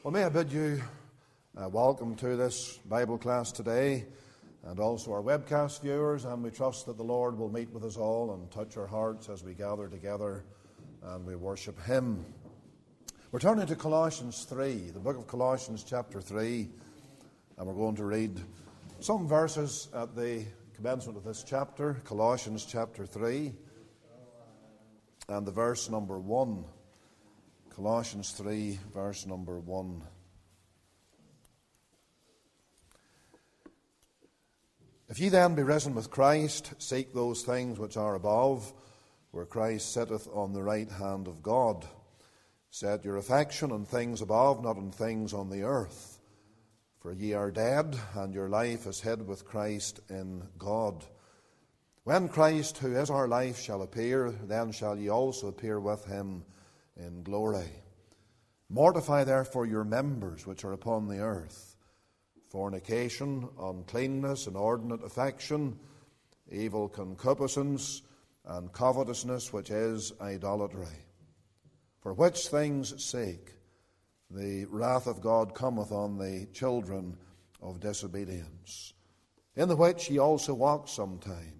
Well, may I bid you welcome to this Bible class today, and also our webcast viewers, and we trust that the Lord will meet with us all and touch our hearts as we gather together and we worship Him. We're turning to Colossians 3, the book of Colossians chapter 3, and we're going to read some verses at the commencement of this chapter, Colossians chapter 3, and the verse number 1. Colossians 3, verse number 1. If ye then be risen with Christ, seek those things which are above, where Christ sitteth on the right hand of God. Set your affection on things above, not on things on the earth. For ye are dead, and your life is hid with Christ in God. When Christ, who is our life, shall appear, then shall ye also appear with him in glory. Mortify therefore your members which are upon the earth: fornication, uncleanness, inordinate affection, evil concupiscence, and covetousness, which is idolatry. For which things' sake the wrath of God cometh on the children of disobedience, in the which ye also walked sometime,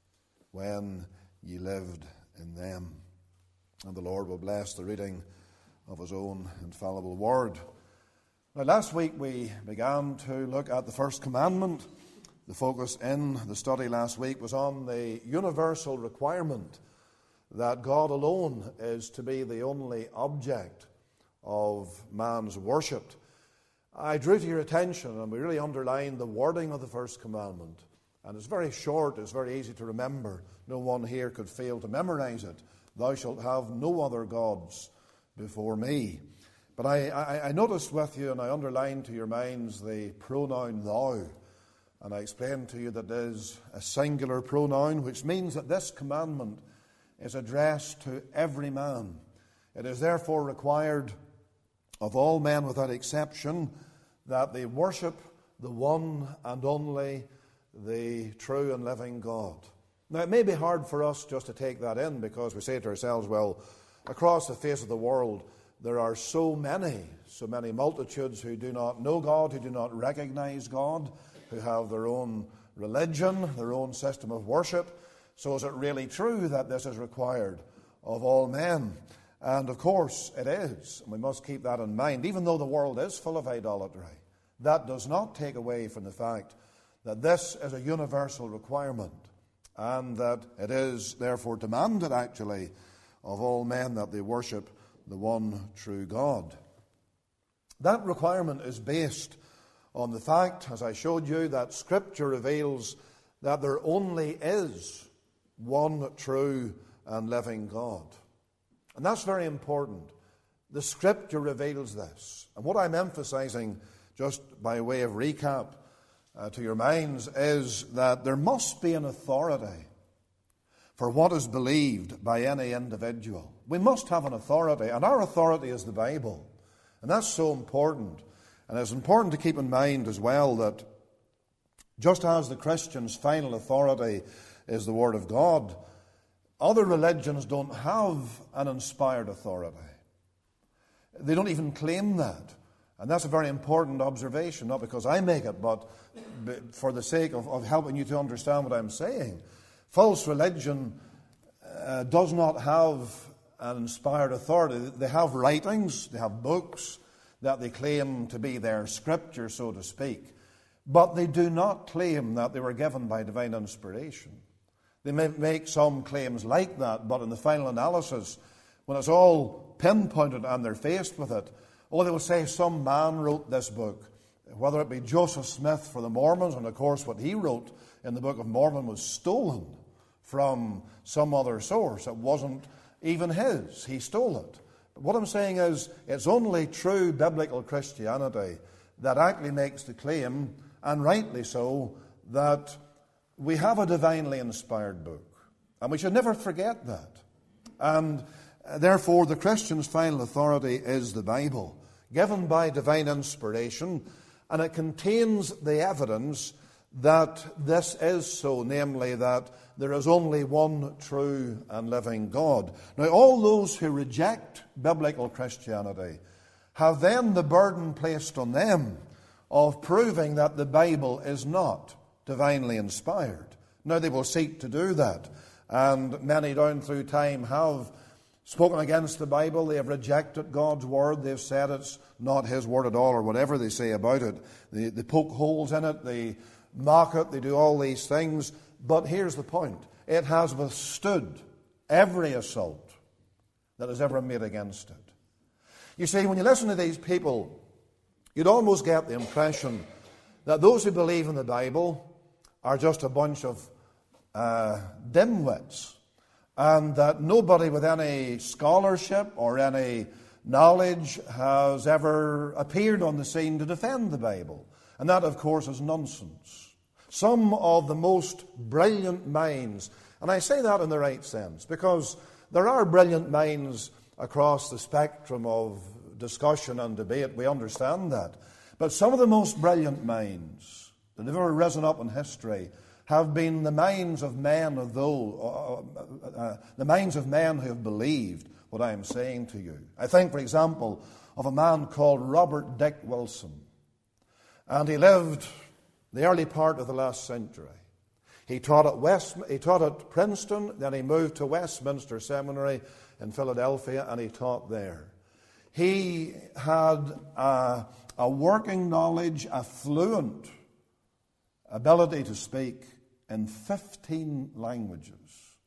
when ye lived in them. And the Lord will bless the reading of His own infallible word. Now, last week we began to look at the first commandment. The focus in the study last week was on the universal requirement that God alone is to be the only object of man's worship. I drew to your attention, and we really underlined the wording of the first commandment. And it's very short, it's very easy to remember. No one here could fail to memorize it. Thou shalt have no other gods before me. But I noticed with you, and I underlined to your minds, the pronoun thou. And I explained to you that it is a singular pronoun, which means that this commandment is addressed to every man. It is therefore required of all men without exception that they worship the one and only, the true and living God. Now, it may be hard for us just to take that in, because we say to ourselves, well, across the face of the world, there are so many multitudes who do not know God, who do not recognize God, who have their own religion, their own system of worship. So is it really true that this is required of all men? And of course it is, and we must keep that in mind. Even though the world is full of idolatry, that does not take away from the fact that this is a universal requirement, and that it is therefore demanded actually of all men that they worship the one true God. That requirement is based on the fact, as I showed you, that Scripture reveals that there only is one true and living God. And that's very important. The Scripture reveals this. And what I'm emphasizing, just by way of recap to your minds, is that there must be an authority for what is believed by any individual. We must have an authority, and our authority is the Bible. And that's so important. And it's important to keep in mind as well that just as the Christian's final authority is the Word of God, other religions don't have an inspired authority. They don't even claim that. And that's a very important observation, not because I make it, but for the sake of helping you to understand what I'm saying. False religion does not have an inspired authority. They have writings, they have books that they claim to be their scripture, so to speak. But they do not claim that they were given by divine inspiration. They may make some claims like that, but in the final analysis, when it's all pinpointed and they're faced with it, they will say some man wrote this book, whether it be Joseph Smith for the Mormons, and of course what he wrote in the Book of Mormon was stolen from some other source. It wasn't even his. He stole it. But what I'm saying is, it's only true biblical Christianity that actually makes the claim, and rightly so, that we have a divinely inspired book. And we should never forget that. And therefore, the Christian's final authority is the Bible, given by divine inspiration, and it contains the evidence that this is so, namely that there is only one true and living God. Now, all those who reject biblical Christianity have then the burden placed on them of proving that the Bible is not divinely inspired. Now they will seek to do that, and many down through time have spoken against the Bible. They have rejected God's word. They've said it's not his word at all, or whatever they say about it. They poke holes in it, they mock it, they do all these things. But here's the point. It has withstood every assault that is ever made against it. You see, when you listen to these people, you'd almost get the impression that those who believe in the Bible are just a bunch of dimwits, and that nobody with any scholarship or any knowledge has ever appeared on the scene to defend the Bible. And that, of course, is nonsense. Some of the most brilliant minds, and I say that in the right sense, because there are brilliant minds across the spectrum of discussion and debate, we understand that. But some of the most brilliant minds that have ever risen up in history have been the minds of men the minds of men who have believed what I am saying to you. I think, for example, of a man called Robert Dick Wilson. And he lived the early part of the last century. He taught at Princeton, then he moved to Westminster Seminary in Philadelphia, and he taught there. He had a working knowledge, a fluent ability to speak in 15 languages.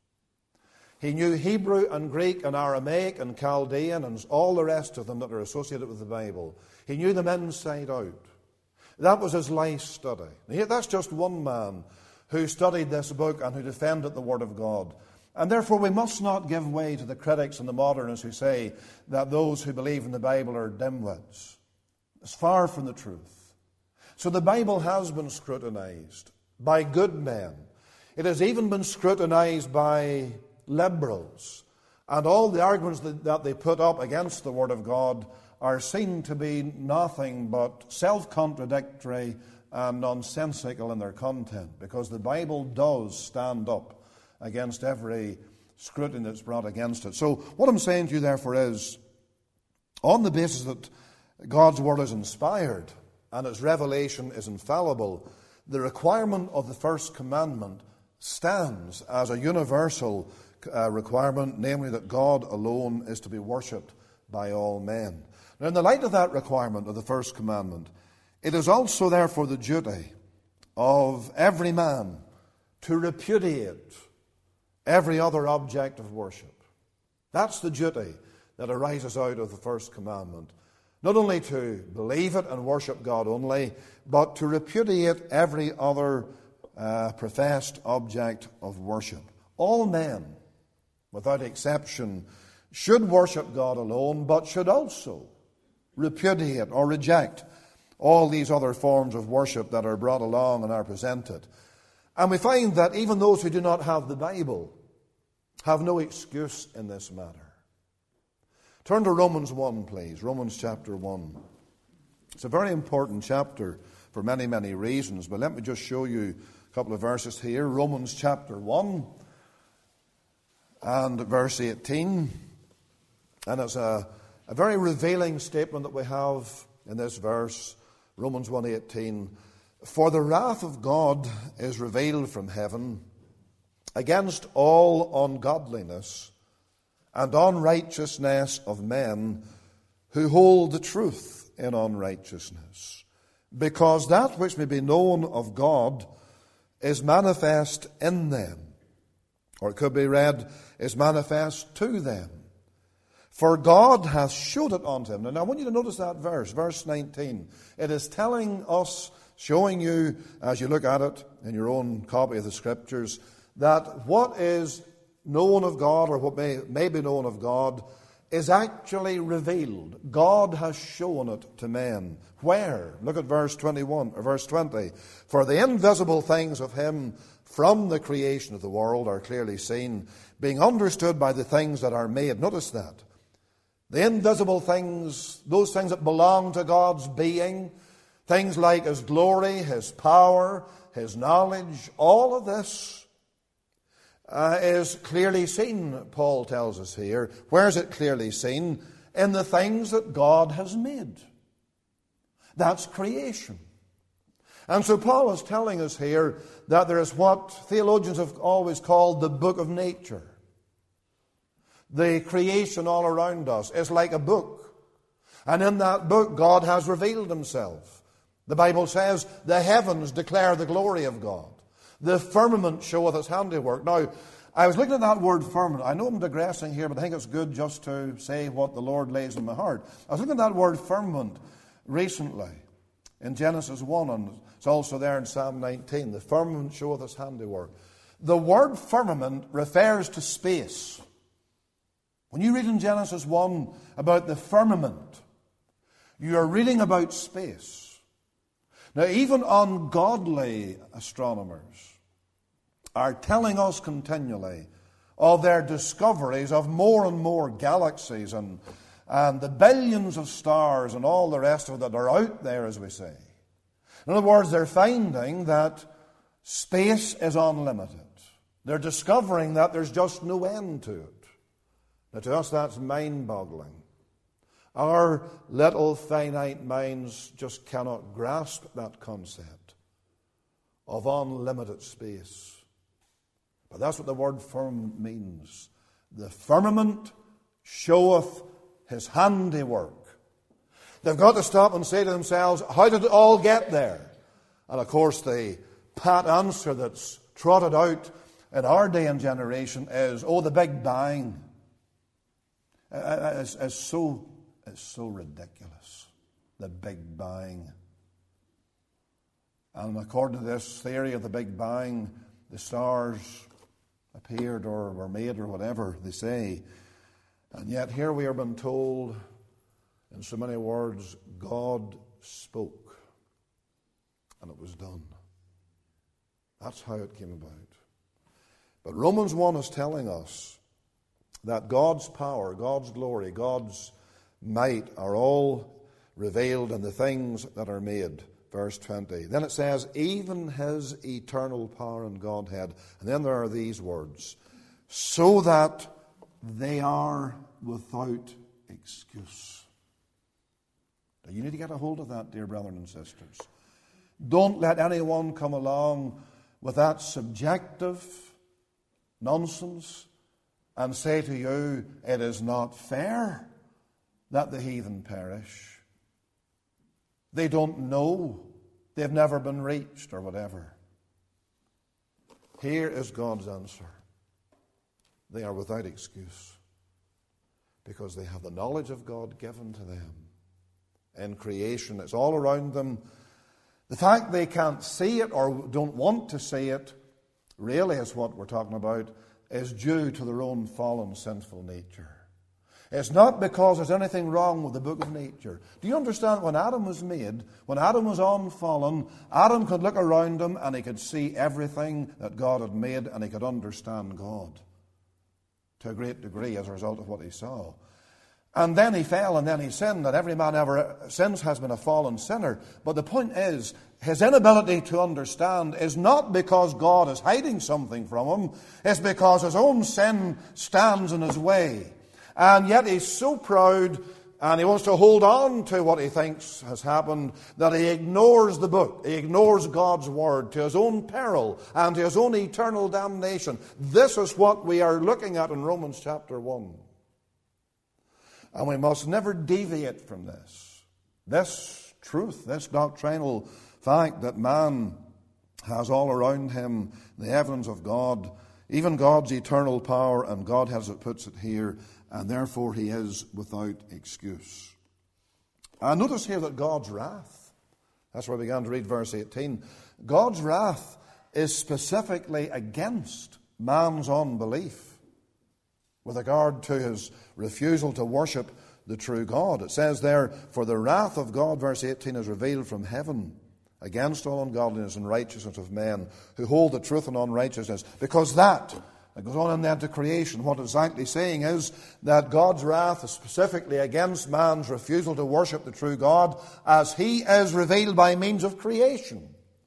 He knew Hebrew and Greek and Aramaic and Chaldean and all the rest of them that are associated with the Bible. He knew them inside out. That was his life study. That's just one man who studied this book and who defended the Word of God. And therefore we must not give way to the critics and the modernists who say that those who believe in the Bible are dimwits. It's far from the truth. So the Bible has been scrutinized by good men. It has even been scrutinized by liberals. And all the arguments that they put up against the Word of God are seen to be nothing but self-contradictory and nonsensical in their content, because the Bible does stand up against every scrutiny that's brought against it. So what I'm saying to you, therefore, is on the basis that God's Word is inspired and its revelation is infallible, the requirement of the first commandment stands as a universal requirement, namely that God alone is to be worshipped by all men. Now, in the light of that requirement of the first commandment, it is also therefore the duty of every man to repudiate every other object of worship. That's the duty that arises out of the first commandment. Not only to believe it and worship God only, but to repudiate every other professed object of worship. All men, without exception, should worship God alone, but should also repudiate or reject all these other forms of worship that are brought along and are presented. And we find that even those who do not have the Bible have no excuse in this matter. Turn to Romans 1, please. Romans chapter 1. It's a very important chapter for many, many reasons, but let me just show you a couple of verses here. Romans chapter 1 and verse 18. And it's a very revealing statement that we have in this verse, Romans 1:18. For the wrath of God is revealed from heaven against all ungodliness and unrighteousness of men who hold the truth in unrighteousness, because that which may be known of God is manifest in them. Or it could be read, is manifest to them. For God hath showed it unto him. Now I want you to notice that verse 19. It is telling us, showing you, as you look at it in your own copy of the Scriptures, that what is known of God, or what may be known of God, is actually revealed. God has shown it to men. Where? Look at verse 21 or verse 20. For the invisible things of him from the creation of the world are clearly seen, being understood by the things that are made. Notice that. The invisible things, those things that belong to God's being, things like his glory, his power, his knowledge, all of this is clearly seen, Paul tells us here. Where is it clearly seen? in the things that God has made. That's creation. And so Paul is telling us here that there is what theologians have always called the book of nature. The creation all around us is like a book. And in that book, God has revealed himself. The Bible says, the heavens declare the glory of God. The firmament showeth his handiwork. Now, I was looking at that word firmament. I know I'm digressing here, but I think it's good just to say what the Lord lays in my heart. I was looking at that word firmament recently in Genesis 1, and it's also there in Psalm 19. The firmament showeth his handiwork. The word firmament refers to space. When you read in Genesis 1 about the firmament, you are reading about space. Now, even ungodly astronomers are telling us continually of their discoveries of more and more galaxies and the billions of stars and all the rest of it that are out there, as we say. In other words, they're finding that space is unlimited. They're discovering that there's just no end to it. Now, to us, that's mind-boggling. Our little finite minds just cannot grasp that concept of unlimited space. But that's what the word firmament means. The firmament showeth his handiwork. They've got to stop and say to themselves, how did it all get there? And of course, the pat answer that's trotted out in our day and generation is, oh, the Big Bang. It's so ridiculous. The Big Bang. And according to this theory of the Big Bang, the stars appeared or were made or whatever they say. And yet here we are being told in so many words, God spoke. And it was done. That's how it came about. But Romans 1 is telling us that God's power, God's glory, God's might are all revealed in the things that are made. Verse 20. Then it says, even his eternal power and Godhead. And then there are these words, so that they are without excuse. Now you need to get a hold of that, dear brethren and sisters. Don't let anyone come along with that subjective nonsense and say to you, it is not fair that the heathen perish. They don't know. They've never been reached or whatever. Here is God's answer. They are without excuse because they have the knowledge of God given to them in creation. It's all around them. The fact they can't see it or don't want to see it really is what we're talking about, is due to their own fallen, sinful nature. It's not because there's anything wrong with the book of nature. Do you understand, when Adam was made, when Adam was unfallen, Adam could look around him and he could see everything that God had made and he could understand God to a great degree as a result of what he saw. And then he fell and then he sinned, and every man ever since has been a fallen sinner. But the point is, his inability to understand is not because God is hiding something from him. It's because his own sin stands in his way. And yet he's so proud and he wants to hold on to what he thinks has happened that he ignores the book. He ignores God's word to his own peril and to his own eternal damnation. This is what we are looking at in Romans chapter 1. And we must never deviate from this. This truth, this doctrinal fact that man has all around him the evidence of God, even God's eternal power, and God, as it puts it here, and therefore he is without excuse. And notice here that God's wrath, that's where I began to read verse 18, God's wrath is specifically against man's unbelief with regard to his refusal to worship the true God. It says there, for the wrath of God, verse 18, is revealed from heaven against all ungodliness and righteousness of men who hold the truth in unrighteousness. Because that, it goes on in then to creation. What it's exactly saying is that God's wrath is specifically against man's refusal to worship the true God as he is revealed by means of creation.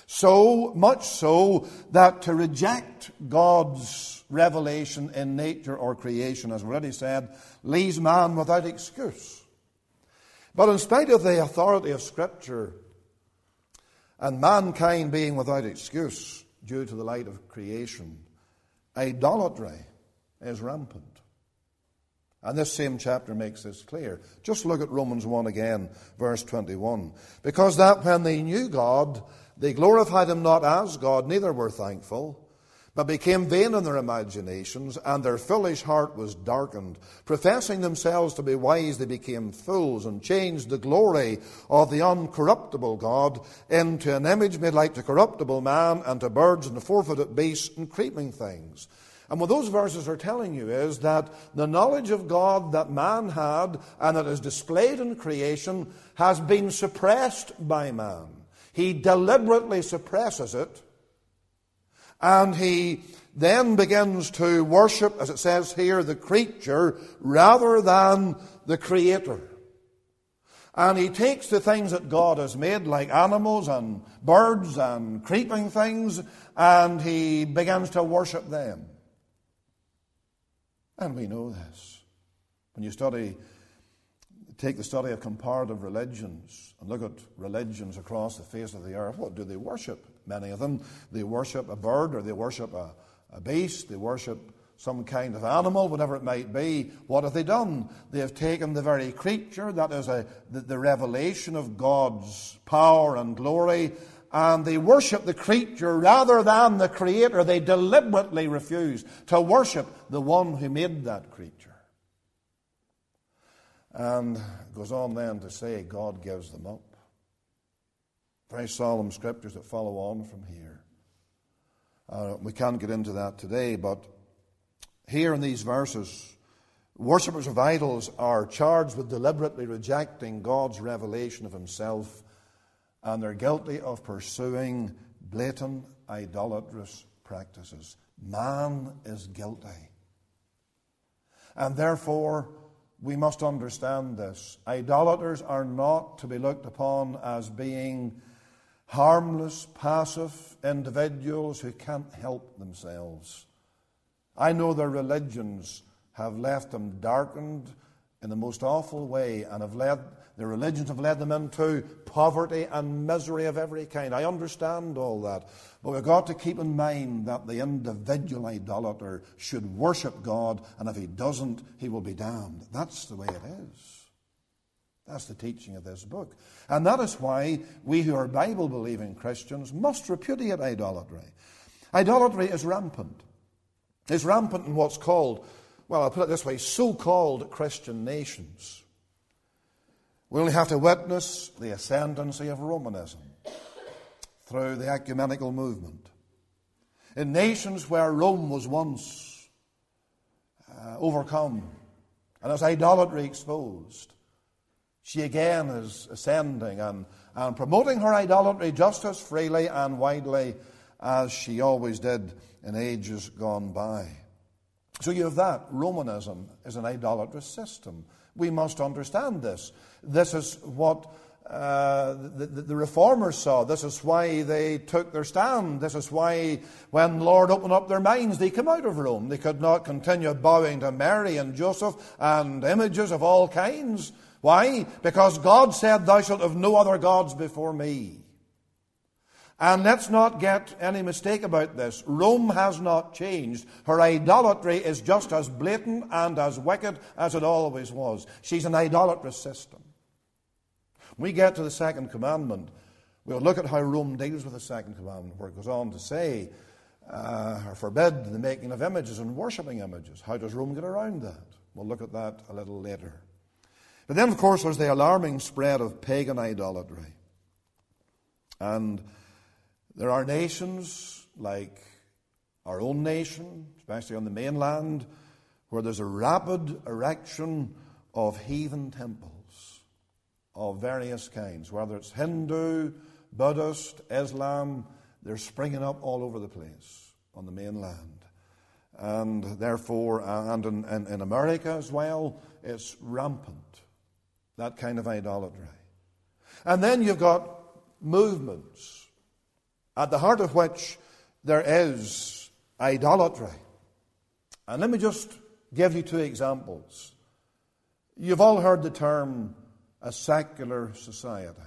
So much so that to reject God's revelation in nature or creation, as we already said, leaves man without excuse. But in spite of the authority of Scripture and mankind being without excuse due to the light of creation, idolatry is rampant. And this same chapter makes this clear. Just look at Romans 1 again, verse 21. Because that when they knew God, they glorified him not as God, neither were thankful, but became vain in their imaginations, and their foolish heart was darkened. Professing themselves to be wise, they became fools, and changed the glory of the uncorruptible God into an image made like to corruptible man, and to birds, and to four-footed beasts, and creeping things. And what those verses are telling you is that the knowledge of God that man had, and that is displayed in creation, has been suppressed by man. He deliberately suppresses it, and he then begins to worship, as it says here, the creature rather than the Creator. And he takes the things that God has made, like animals and birds and creeping things, and he begins to worship them. And we know this. When you take the study of comparative religions and look at religions across the face of the earth, what do they worship? Many of them, they worship a bird, or they worship a beast, they worship some kind of animal, whatever it might be. What have they done? They have taken the very creature, that is the revelation of God's power and glory, and they worship the creature rather than the Creator. They deliberately refuse to worship the one who made that creature. And it goes on then to say God gives them up. Very solemn scriptures that follow on from here. We can't get into that today, but here in these verses, worshippers of idols are charged with deliberately rejecting God's revelation of himself, and they're guilty of pursuing blatant idolatrous practices. Man is guilty. And therefore, we must understand this. Idolaters are not to be looked upon as being harmless, passive individuals who can't help themselves. I know their religions have left them darkened in the most awful way, and their religions have led them into poverty and misery of every kind. I understand all that. But we've got to keep in mind that the individual idolater should worship God, and if he doesn't, he will be damned. That's the way it is. That's the teaching of this book. And that is why we who are Bible-believing Christians must repudiate idolatry. Idolatry is rampant. It's rampant in what's called, well, I'll put it this way, so-called Christian nations. We only have to witness the ascendancy of Romanism through the ecumenical movement. In nations where Rome was once overcome and its idolatry exposed, she again is ascending and promoting her idolatry just as freely and widely as she always did in ages gone by. So you have that. Romanism is an idolatrous system. We must understand this. This is what the Reformers saw. This is why they took their stand. This is why when the Lord opened up their minds, they came out of Rome. They could not continue bowing to Mary and Joseph and images of all kinds. Why? Because God said, "Thou shalt have no other gods before me." And let's not get any mistake about this. Rome has not changed. Her idolatry is just as blatant and as wicked as it always was. She's an idolatrous system. When we get to the second commandment, we'll look at how Rome deals with the second commandment, where it goes on to say, or forbid the making of images and worshipping images. How does Rome get around that? We'll look at that a little later. But then, of course, there's the alarming spread of pagan idolatry. And there are nations like our own nation, especially on the mainland, where there's a rapid erection of heathen temples of various kinds, whether it's Hindu, Buddhist, Islam, they're springing up all over the place on the mainland. And therefore, and in America as well, it's rampant, that kind of idolatry. And then you've got movements at the heart of which there is idolatry. And let me just give you 2 examples. You've all heard the term a secular society.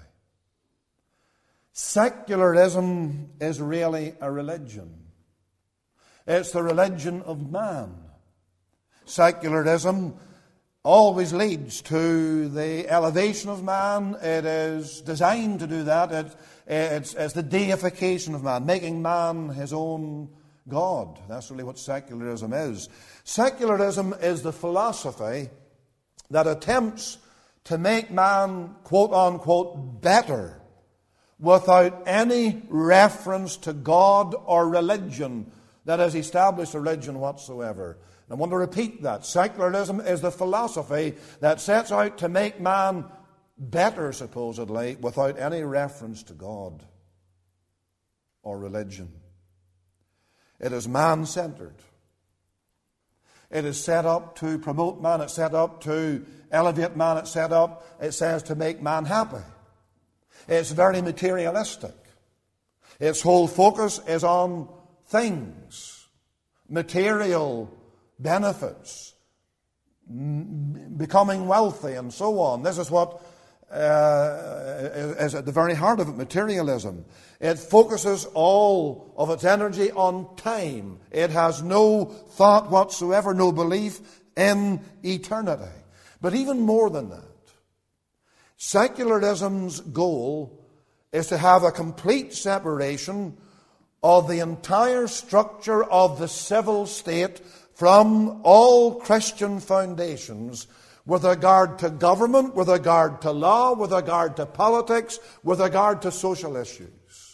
Secularism is really a religion. It's the religion of man. Secularism always leads to the elevation of man. It is designed to do that. It's the deification of man, making man his own God. That's really what secularism is. Secularism is the philosophy that attempts to make man, quote unquote, better without any reference to God or religion that has established religion whatsoever. And I want to repeat that. Secularism is the philosophy that sets out to make man better, supposedly, without any reference to God or religion. It is man-centered. It is set up to promote man. It's set up to elevate man. It's set up, it says, to make man happy. It's very materialistic. Its whole focus is on things, material benefits, becoming wealthy, and so on. This is what is at the very heart of it, materialism. It focuses all of its energy on time. It has no thought whatsoever, no belief in eternity. But even more than that, secularism's goal is to have a complete separation of the entire structure of the civil state from all Christian foundations with regard to government, with regard to law, with regard to politics, with regard to social issues.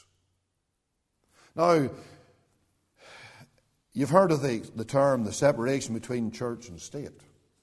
Now, you've heard of the term, the separation between church and state.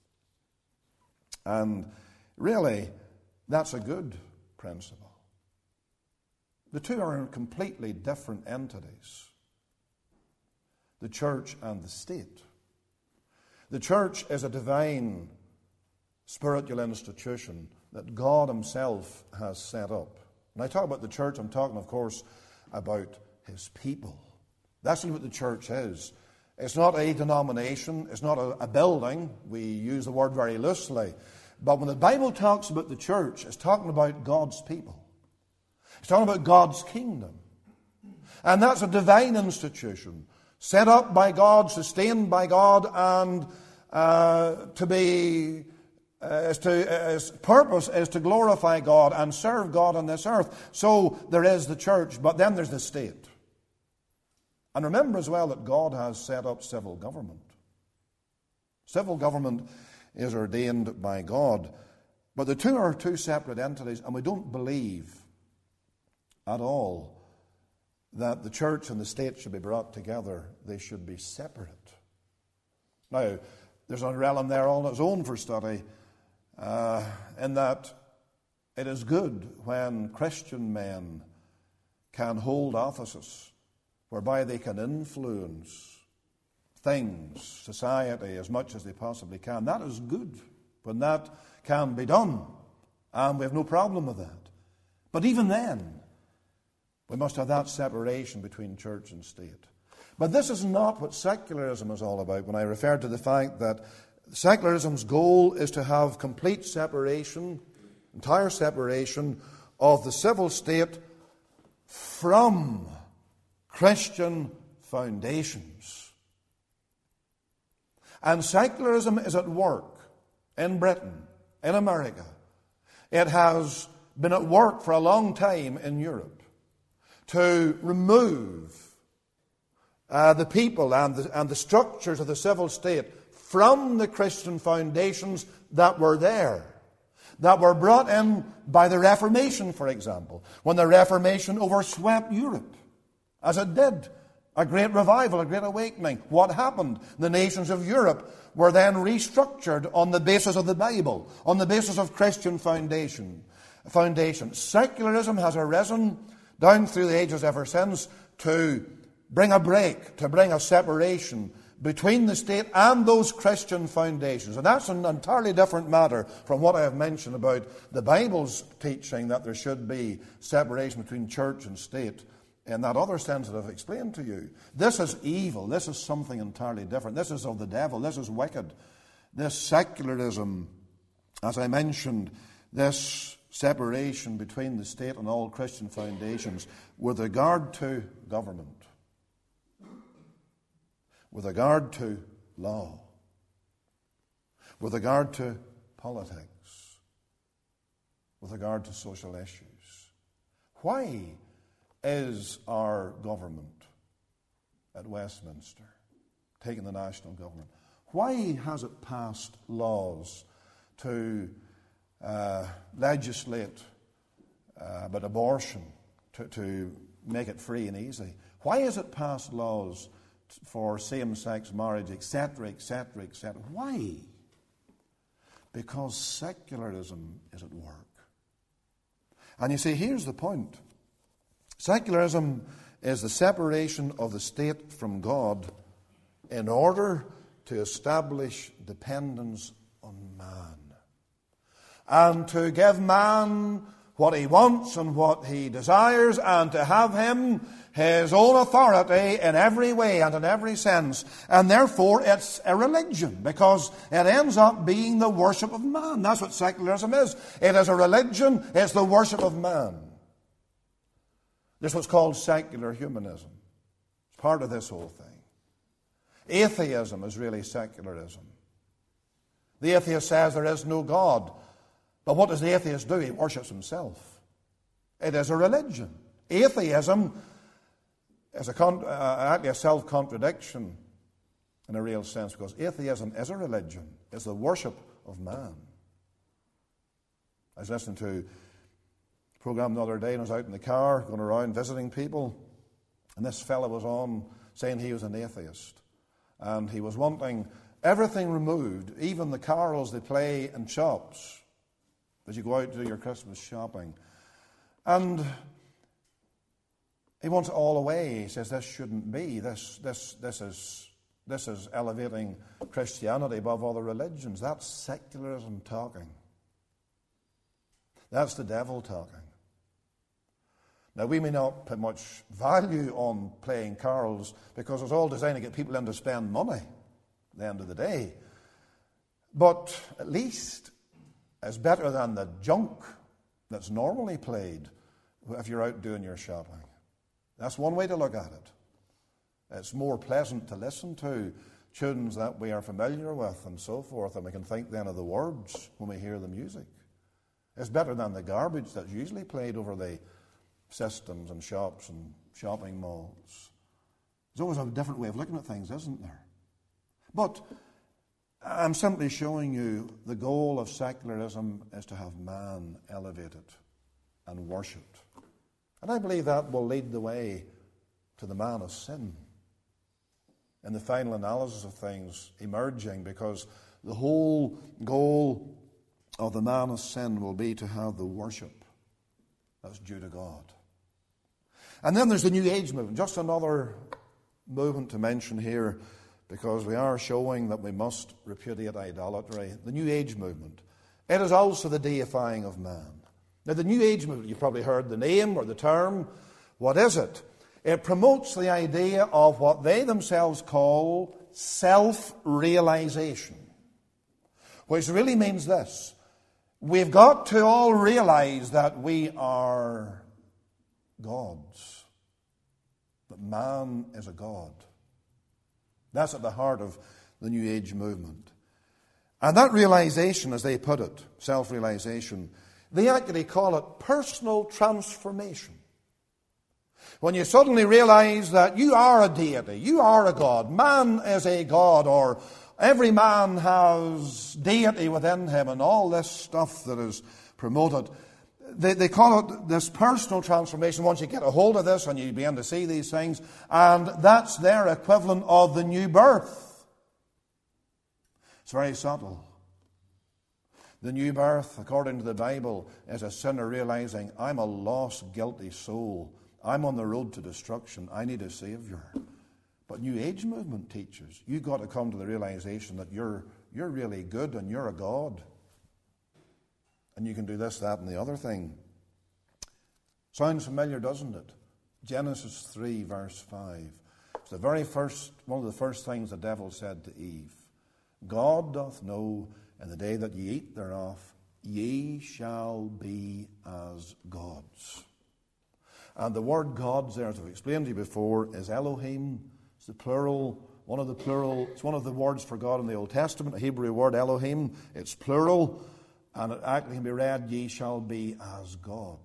And really, that's a good principle. The two are completely different entities, the church and the state. The church is a divine spiritual institution that God Himself has set up. When I talk about the church, I'm talking, of course, about His people. That's what the church is. It's not a denomination. It's not a building. We use the word very loosely. But when the Bible talks about the church, it's talking about God's people. It's talking about God's kingdom. And that's a divine institution, set up by God, sustained by God, and its purpose is to glorify God and serve God on this earth. So there is the church, but then there's the state. And remember as well that God has set up civil government. Civil government is ordained by God. But the two are two separate entities, and we don't believe at all that the church and the state should be brought together. They should be separate. Now, there's a realm there all on its own for study, in that it is good when Christian men can hold offices whereby they can influence things, society, as much as they possibly can. That is good when that can be done, and we have no problem with that. But even then, we must have that separation between church and state. But this is not what secularism is all about when I refer to the fact that secularism's goal is to have complete separation, entire separation of the civil state from Christian foundations. And secularism is at work in Britain, in America. It has been at work for a long time in Europe to remove the people and the structures of the civil state from the Christian foundations that were there, that were brought in by the Reformation, for example. When the Reformation overswept Europe, as it did, a great revival, a great awakening. What happened? The nations of Europe were then restructured on the basis of the Bible, on the basis of Christian foundation. Secularism has arisen down through the ages ever since to bring a break, to bring a separation between the state and those Christian foundations. And that's an entirely different matter from what I have mentioned about the Bible's teaching that there should be separation between church and state. in that other sense that I've explained to you. This is evil. This is something entirely different. This is of the devil. This is wicked. This secularism, as I mentioned, this separation between the state and all Christian foundations with regard to government, with regard to law, with regard to politics, with regard to social issues. Why is our government at Westminster, taking the national government, why has it passed laws to legislate about abortion, to make it free and easy? Why has it passed laws for same-sex marriage, etc., etc., etc.? Why? Because secularism is at work. And you see, here's the point. Secularism is the separation of the state from God in order to establish dependence on man, and to give man what he wants and what he desires, and to have him his own authority in every way and in every sense. And therefore it's a religion, because it ends up being the worship of man. That's what secularism is. It is a religion. It's the worship of man. This is what's called secular humanism. It's part of this whole thing. Atheism is really secularism. The atheist says there is no God. But what does the atheist do? He worships himself. It is a religion. Atheism is actually a self-contradiction in a real sense, because atheism is a religion. It's the worship of man. I was listening to a program the other day, and I was out in the car going around visiting people, and this fellow was on saying he was an atheist. And he was wanting everything removed, even the carols they play in shops, as you go out to do your Christmas shopping. And he wants it all away. He says this shouldn't be. This is elevating Christianity above other religions. That's secularism talking. That's the devil talking. Now, we may not put much value on playing carols because it's all designed to get people in to spend money at the end of the day. But at least it's better than the junk that's normally played if you're out doing your shopping. That's one way to look at it. It's more pleasant to listen to tunes that we are familiar with and so forth, and we can think then of the words when we hear the music. It's better than the garbage that's usually played over the systems and shops and shopping malls. There's always a different way of looking at things, isn't there? But I'm simply showing you the goal of secularism is to have man elevated and worshipped. And I believe that will lead the way to the man of sin in the final analysis of things emerging, because the whole goal of the man of sin will be to have the worship that's due to God. And then there's the New Age movement, just another movement to mention here, because we are showing that we must repudiate idolatry. The New Age movement. It is also the deifying of man. Now, the New Age movement, you've probably heard the name or the term. What is it? It promotes the idea of what they themselves call self-realization, which really means this. We've got to all realize that we are gods, that man is a god. That's at the heart of the New Age movement. And that realization, as they put it, self-realization, they actually call it personal transformation. When you suddenly realize that you are a deity, you are a god, man is a god, or every man has deity within him, and all this stuff that is promoted, they call it this personal transformation. Once you get a hold of this and you begin to see these things, and that's their equivalent of the new birth. It's very subtle. The new birth, according to the Bible, is a sinner realizing, I'm a lost, guilty soul. I'm on the road to destruction. I need a Savior. But New Age movement teaches you've got to come to the realization that you're really good and you're a God. And you can do this, that, and the other thing. Sounds familiar, doesn't it? Genesis 3, verse 5. It's one of the first things the devil said to Eve. God doth know in the day that ye eat thereof, ye shall be as gods. And the word gods there, as I've explained to you before, is Elohim. It's the plural, it's one of the words for God in the Old Testament, a Hebrew word, Elohim. It's plural, and it actually can be read, ye shall be as God.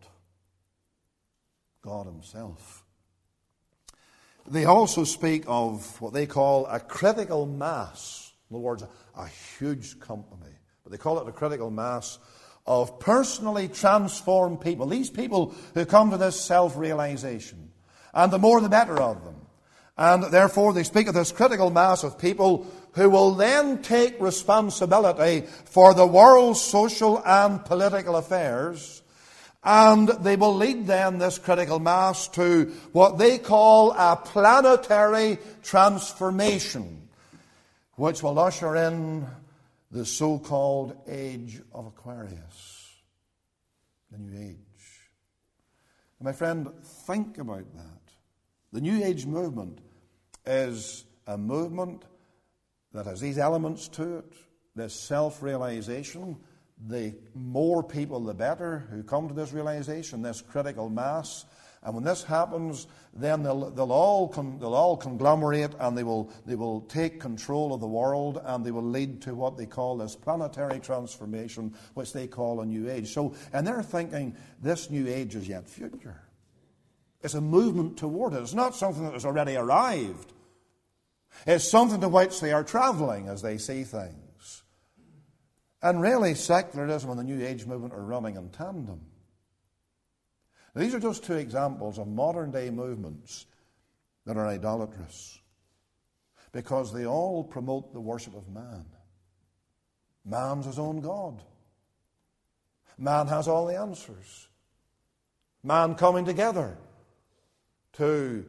God himself. They also speak of what they call a critical mass. In other words, a huge company. But they call it a critical mass of personally transformed people. These people who come to this self-realization. And the more the better of them. And therefore they speak of this critical mass of people who will then take responsibility for the world's social and political affairs. And they will lead then this critical mass to what they call a planetary transformation, which will usher in the so-called Age of Aquarius, the New Age. And my friend, think about that. The New Age movement is a movement that has these elements to it, this self-realization. The more people, the better, who come to this realization, this critical mass. And when this happens, then they'll all conglomerate, and they will take control of the world, and they will lead to what they call this planetary transformation, which they call a New Age. So, and they're thinking this New Age is yet future. It's a movement toward it. It's not something that has already arrived. It's something to which they are traveling as they see things. And really, secularism and the New Age movement are running in tandem. Now, these are just two examples of modern-day movements that are idolatrous, because they all promote the worship of man. Man's his own God. Man has all the answers. Man coming together to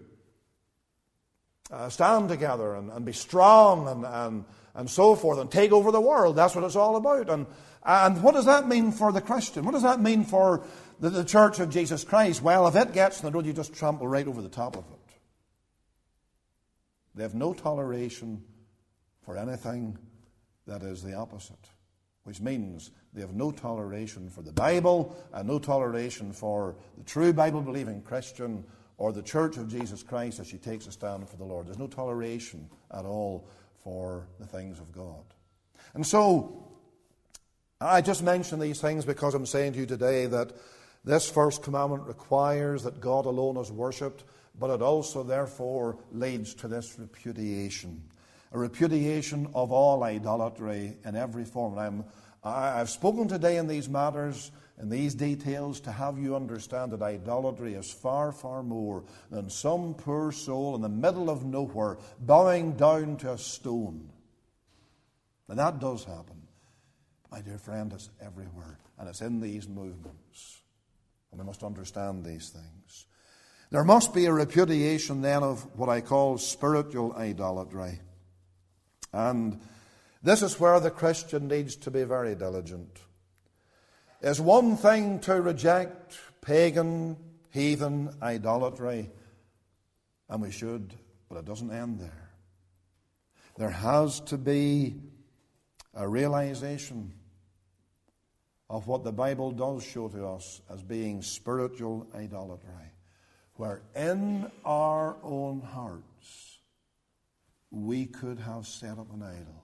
stand together and be strong and so forth, and take over the world. That's what it's all about. And what does that mean for the Christian? What does that mean for the Church of Jesus Christ? Well, if it gets in the road, you just trample right over the top of it. They have no toleration for anything that is the opposite, which means they have no toleration for the Bible and no toleration for the true Bible-believing Christian or the Church of Jesus Christ as she takes a stand for the Lord. There's no toleration at all for the things of God. And so, I just mention these things because I'm saying to you today that this first commandment requires that God alone is worshipped, but it also therefore leads to this repudiation. A repudiation of all idolatry in every form. And I've spoken today in these matters, in these details, to have you understand that idolatry is far, far more than some poor soul in the middle of nowhere bowing down to a stone. And that does happen. My dear friend, it's everywhere. And it's in these movements. And we must understand these things. There must be a repudiation then of what I call spiritual idolatry. And this is where the Christian needs to be very diligent. It's one thing to reject pagan, heathen idolatry, and we should, but it doesn't end there. There has to be a realization of what the Bible does show to us as being spiritual idolatry, where in our own hearts we could have set up an idol.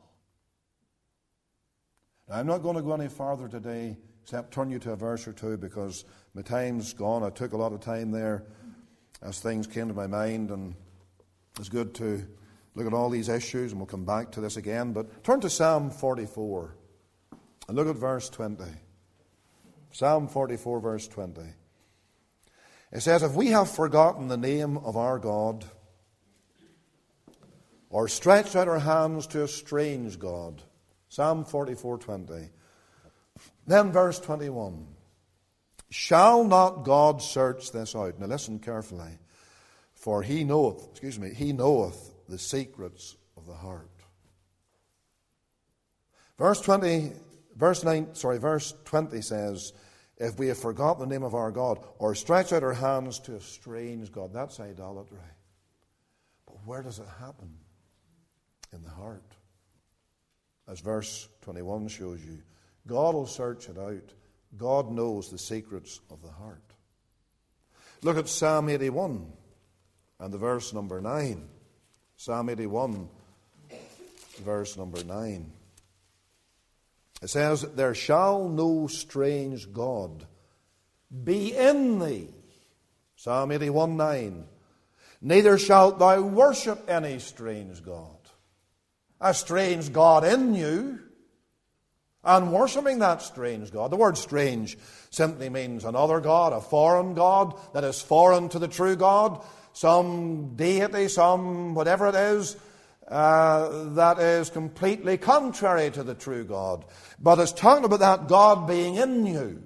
Now, I'm not going to go any farther today except turn you to a verse or two, because my time's gone. I took a lot of time there as things came to my mind, and it's good to look at all these issues, and we'll come back to this again. But turn to Psalm 44 and look at verse 20. Psalm 44, verse 20. It says, if we have forgotten the name of our God, or stretched out our hands to a strange God. Psalm 44:20. Then verse 21. Shall not God search this out? Now listen carefully. For he knoweth the secrets of the heart. Verse 20 says, if we have forgotten the name of our God, or stretch out our hands to a strange God, that's idolatry. But where does it happen? In the heart. As verse 21 shows you, God will search it out. God knows the secrets of the heart. Look at Psalm 81 and the verse number 9. Psalm 81, verse number 9. It says, there shall no strange God be in thee. Psalm 81, 9. Neither shalt thou worship any strange God. A strange God in you, and worshipping that strange God. The word strange simply means another God, a foreign God that is foreign to the true God, some deity, some whatever it is, that is completely contrary to the true God. But it's talking about that God being in you.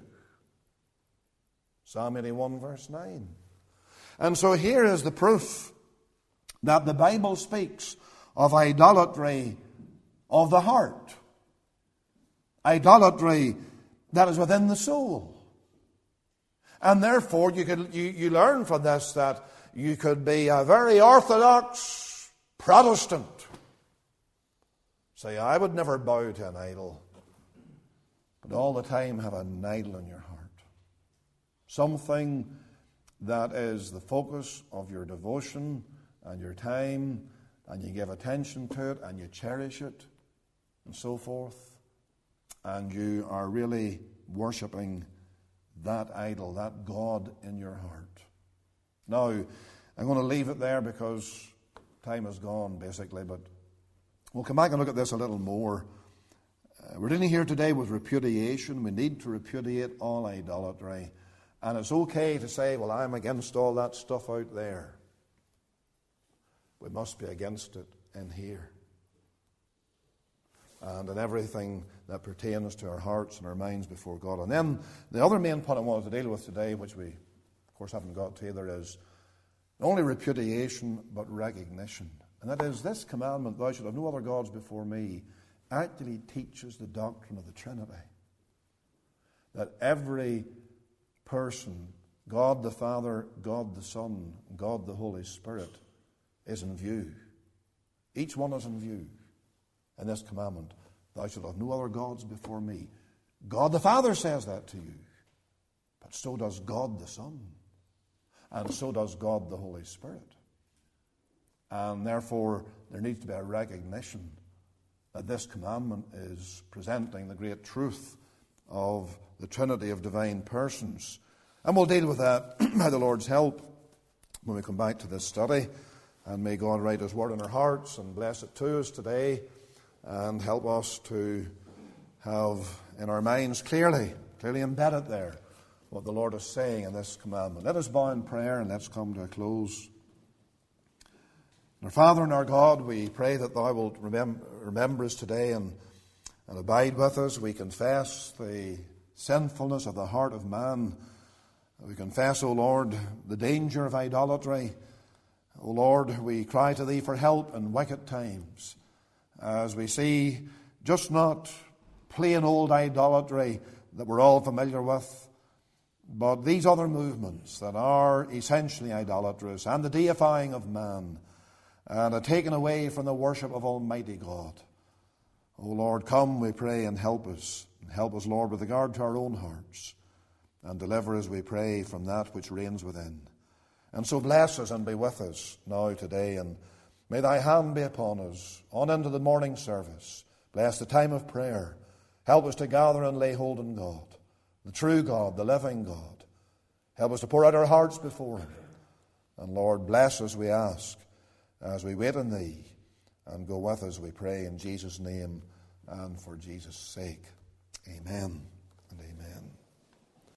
Psalm 81 verse 9. And so here is the proof that the Bible speaks of idolatry of the heart. Idolatry that is within the soul. And therefore you learn from this that you could be a very orthodox Protestant. Say, I would never bow to an idol. But all the time have an idol in your heart. Something that is the focus of your devotion and your time, and you give attention to it, and you cherish it, and so forth. And you are really worshipping that idol, that God in your heart. Now, I'm going to leave it there because time is gone, basically, but we'll come back and look at this a little more. We're dealing here today with repudiation. We need to repudiate all idolatry. And it's okay to say, well, I'm against all that stuff out there. We must be against it in here. And in everything that pertains to our hearts and our minds before God. And then the other main point I wanted to deal with today, which we, of course, haven't got to either, is not only repudiation, but recognition. And that is, this commandment, thou shalt have no other gods before me, actually teaches the doctrine of the Trinity. That every person, God the Father, God the Son, God the Holy Spirit, is in view. Each one is in view in this commandment. Thou shalt have no other gods before me. God the Father says that to you. But so does God the Son. And so does God the Holy Spirit. And therefore, there needs to be a recognition that this commandment is presenting the great truth of the Trinity of divine persons. And we'll deal with that by the Lord's help when we come back to this study. And may God write His word in our hearts and bless it to us today and help us to have in our minds clearly embedded there what the Lord is saying in this commandment. Let us bow in prayer and let's come to a close. Our Father and our God, we pray that Thou wilt remember us today and abide with us. We confess the sinfulness of the heart of man. We confess, O Lord, the danger of idolatry. O Lord, we cry to Thee for help in wicked times, as we see just not plain old idolatry that we're all familiar with, but these other movements that are essentially idolatrous, and the deifying of man, and a taken away from the worship of Almighty God. O Lord, come, we pray, and help us. Help us, Lord, with regard to our own hearts, and deliver us, we pray, from that which reigns within. And so bless us and be with us now today, and may Thy hand be upon us on into the morning service. Bless the time of prayer. Help us to gather and lay hold on God, the true God, the living God. Help us to pour out our hearts before Him. And Lord, bless us, we ask, as we wait on Thee, and go with us, we pray, in Jesus' name and for Jesus' sake. Amen and amen.